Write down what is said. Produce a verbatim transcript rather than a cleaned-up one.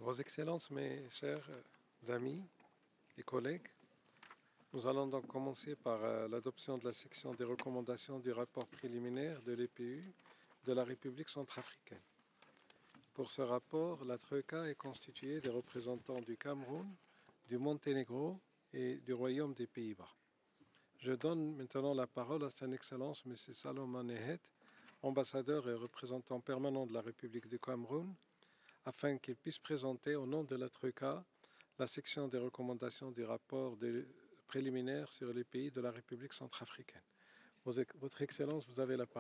Vos Excellences, mes chers euh, amis et collègues, nous allons donc commencer par euh, l'adoption de la section des recommandations du rapport préliminaire de l'E P U de la République centrafricaine. Pour ce rapport, la Troïka est constituée des représentants du Cameroun, du Monténégro et du Royaume des Pays-Bas. Je donne maintenant la parole à Son Excellence M. Salomon Nehet, ambassadeur et représentant permanent de la République du Cameroun, afin qu'il puisse présenter au nom de la Troïka la section des recommandations du rapport de- préliminaire sur les pays de la République centrafricaine. Vos- Votre Excellence, vous avez la parole.